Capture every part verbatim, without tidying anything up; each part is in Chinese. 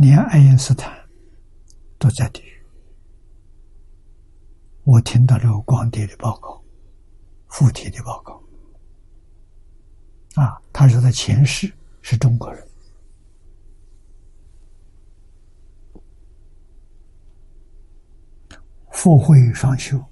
连爱因斯坦都在地狱。我听到这个光碟的报告，附体的报告啊，他说他前世是中国人，福慧双修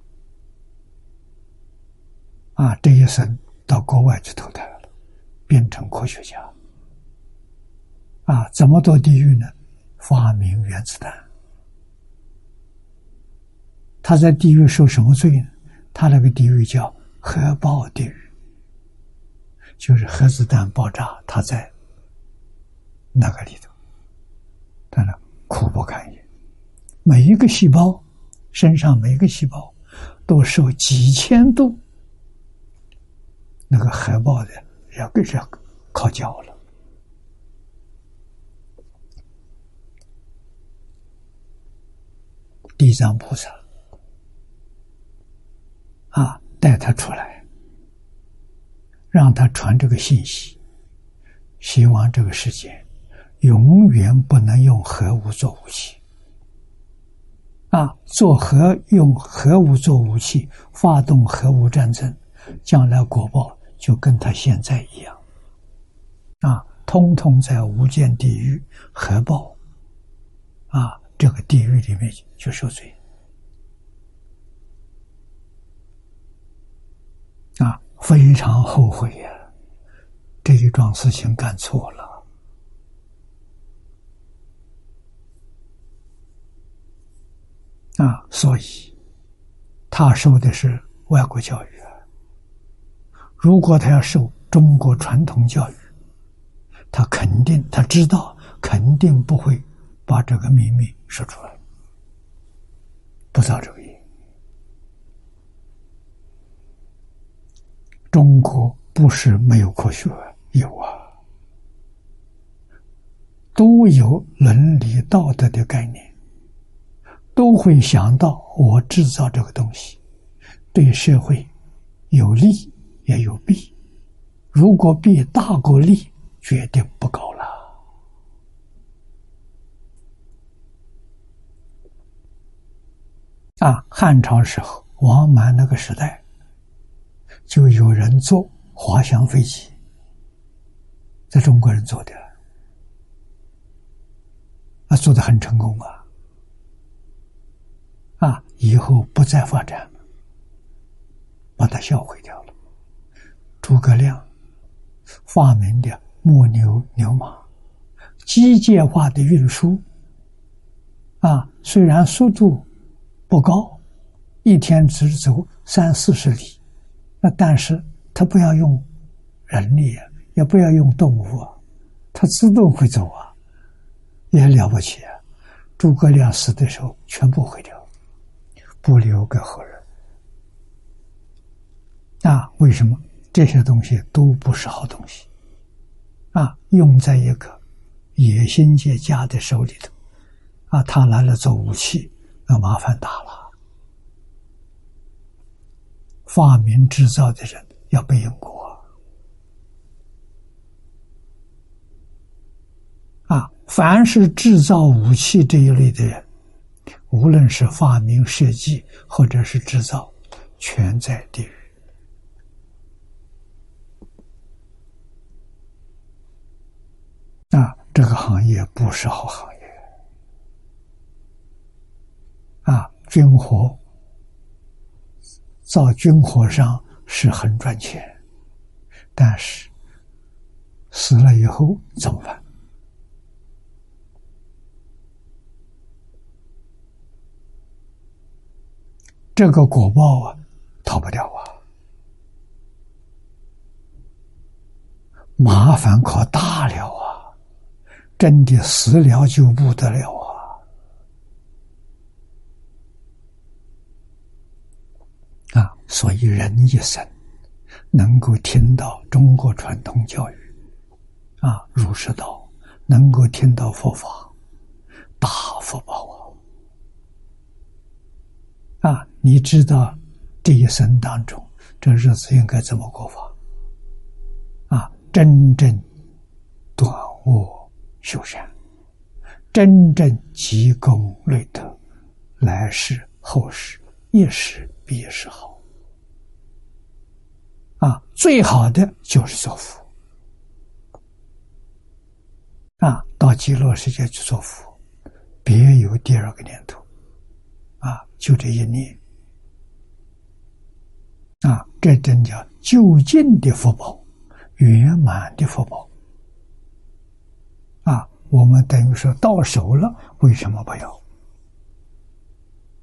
啊，这一生到国外去投胎了，变成科学家啊，怎么堕地狱呢？发明原子弹。他在地狱受什么罪呢？他那个地狱叫核爆地狱，就是核子弹爆炸，他在那个里头，当然苦不堪言。每一个细胞身上每一个细胞都受几千度那个核爆的要给这烤焦了。地藏菩萨啊，带他出来，让他传这个信息，希望这个世界永远不能用核武做武器啊！做核用核武做武器，发动核武战争，将来果报就跟他现在一样啊！通通在无间地狱核爆啊，这个地狱里面就受罪。啊，非常后悔呀、啊！这一桩事情干错了啊，所以他受的是外国教育啊。如果他要受中国传统教育，他肯定他知道，肯定不会把这个秘密说出来，不造这个业。中国不是没有科学，有啊，都有伦理道德的概念，都会想到我制造这个东西对社会有利也有弊，如果弊大过利，决定不搞了啊！汉朝时候王满那个时代就有人做滑翔飞机，在中国人做的啊，做得很成功啊！啊，以后不再发展了，把它销毁掉了。诸葛亮发明的木牛牛马，机械化的运输啊，虽然速度不高，一天只走三四十里。那但是他不要用人力啊，也不要用动物啊，他自动会走啊，也了不起啊！诸葛亮死的时候全部毁掉，不留给后人。啊，为什么？这些东西都不是好东西啊，用在一个野心界家的手里头啊，他来了做武器，那麻烦大了。发明制造的人要背因果啊！凡是制造武器这一类的人，无论是发明设计或者是制造，全在地狱啊！这个行业不是好行业啊！军火造军火商是很赚钱，但是死了以后怎么办？这个果报啊，逃不掉啊，麻烦可大了啊！真的死了就不得了啊！啊，所以人一生能够听到中国传统教育啊，儒释道，能够听到佛法，大福报啊！啊，你知道这一生当中这日子应该怎么过法啊？真正断恶修善， 真正积功累德，来世后世一时比一时好。啊，最好的就是做佛。啊，到极乐世界去做佛，别有第二个念头。啊，就这一念。啊，这真叫就近的福报，圆满的福报。啊，我们等于说到手了，为什么不要？